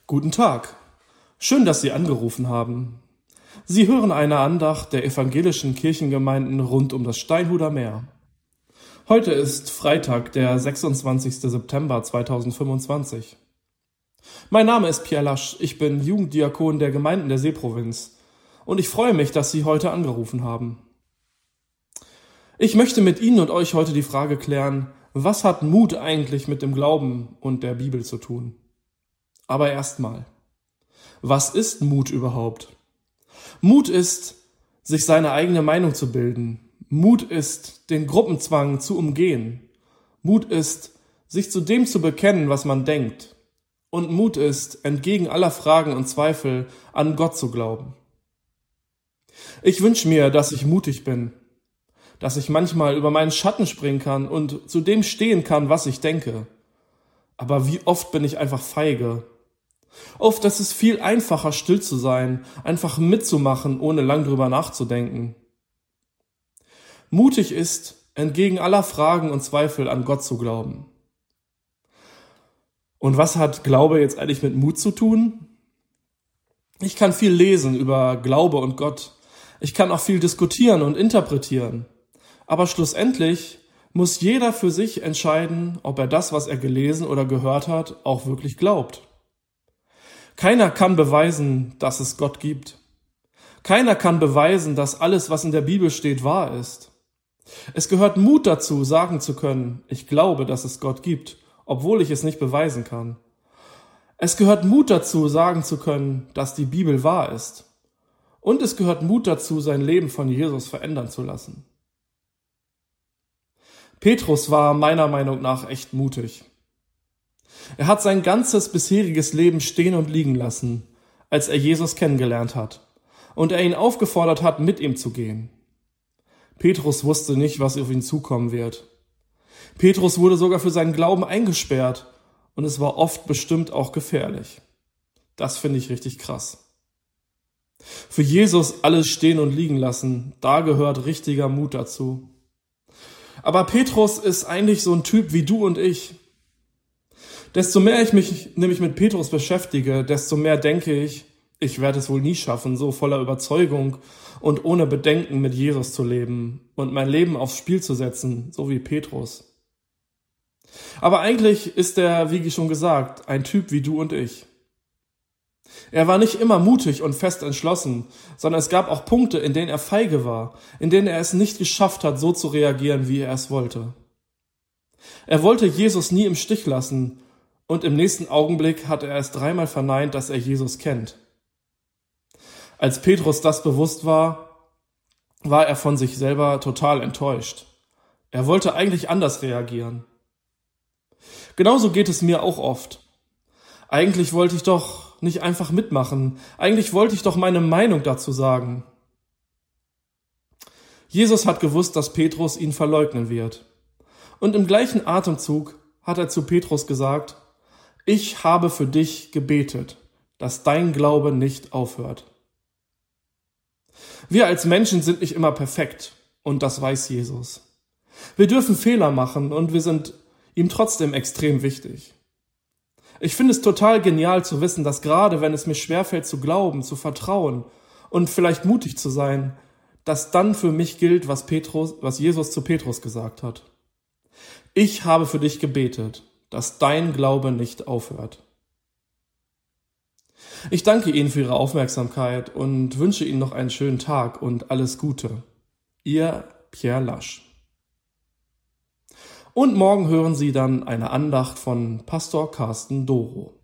Guten Tag. Schön, dass Sie angerufen haben. Sie hören eine Andacht der evangelischen Kirchengemeinden rund um das Steinhuder Meer. Heute ist Freitag, der 26. September 2025. Mein Name ist Pierre Lasch, ich bin Jugenddiakon der Gemeinden der Seeprovinz und ich freue mich, dass Sie heute angerufen haben. Ich möchte mit Ihnen und euch heute die Frage klären, was hat Mut eigentlich mit dem Glauben und der Bibel zu tun? Aber erstmal, was ist Mut überhaupt? Mut ist, sich seine eigene Meinung zu bilden. Mut ist, den Gruppenzwang zu umgehen. Mut ist, sich zu dem zu bekennen, was man denkt. Und Mut ist, entgegen aller Fragen und Zweifel an Gott zu glauben. Ich wünsche mir, dass ich mutig bin, dass ich manchmal über meinen Schatten springen kann und zu dem stehen kann, was ich denke. Aber wie oft bin ich einfach feige? Oft ist es viel einfacher, still zu sein, einfach mitzumachen, ohne lang drüber nachzudenken. Mutig ist, entgegen aller Fragen und Zweifel an Gott zu glauben. Und was hat Glaube jetzt eigentlich mit Mut zu tun? Ich kann viel lesen über Glaube und Gott. Ich kann auch viel diskutieren und interpretieren. Aber schlussendlich muss jeder für sich entscheiden, ob er das, was er gelesen oder gehört hat, auch wirklich glaubt. Keiner kann beweisen, dass es Gott gibt. Keiner kann beweisen, dass alles, was in der Bibel steht, wahr ist. Es gehört Mut dazu, sagen zu können, ich glaube, dass es Gott gibt, obwohl ich es nicht beweisen kann. Es gehört Mut dazu, sagen zu können, dass die Bibel wahr ist. Und es gehört Mut dazu, sein Leben von Jesus verändern zu lassen. Petrus war meiner Meinung nach echt mutig. Er hat sein ganzes bisheriges Leben stehen und liegen lassen, als er Jesus kennengelernt hat und er ihn aufgefordert hat, mit ihm zu gehen. Petrus wusste nicht, was auf ihn zukommen wird. Petrus wurde sogar für seinen Glauben eingesperrt und es war oft bestimmt auch gefährlich. Das finde ich richtig krass. Für Jesus alles stehen und liegen lassen, da gehört richtiger Mut dazu. Aber Petrus ist eigentlich so ein Typ wie du und ich. Desto mehr ich mich nämlich mit Petrus beschäftige, desto mehr denke ich, ich werde es wohl nie schaffen, so voller Überzeugung und ohne Bedenken mit Jesus zu leben und mein Leben aufs Spiel zu setzen, so wie Petrus. Aber eigentlich ist er, wie schon gesagt, ein Typ wie du und ich. Er war nicht immer mutig und fest entschlossen, sondern es gab auch Punkte, in denen er feige war, in denen er es nicht geschafft hat, so zu reagieren, wie er es wollte. Er wollte Jesus nie im Stich lassen und im nächsten Augenblick hat er es 3-mal verneint, dass er Jesus kennt. Als Petrus das bewusst war, war er von sich selber total enttäuscht. Er wollte eigentlich anders reagieren. Genauso geht es mir auch oft. Eigentlich wollte ich doch nicht einfach mitmachen. Eigentlich wollte ich doch meine Meinung dazu sagen. Jesus hat gewusst, dass Petrus ihn verleugnen wird. Und im gleichen Atemzug hat er zu Petrus gesagt, ich habe für dich gebetet, dass dein Glaube nicht aufhört. Wir als Menschen sind nicht immer perfekt und das weiß Jesus. Wir dürfen Fehler machen und wir sind ihm trotzdem extrem wichtig. Ich finde es total genial zu wissen, dass gerade wenn es mir schwerfällt zu glauben, zu vertrauen und vielleicht mutig zu sein, dass dann für mich gilt, was Jesus zu Petrus gesagt hat. Ich habe für dich gebetet, dass dein Glaube nicht aufhört. Ich danke Ihnen für Ihre Aufmerksamkeit und wünsche Ihnen noch einen schönen Tag und alles Gute. Ihr Pierre Lasch. Und morgen hören Sie dann eine Andacht von Pastor Carsten Doro.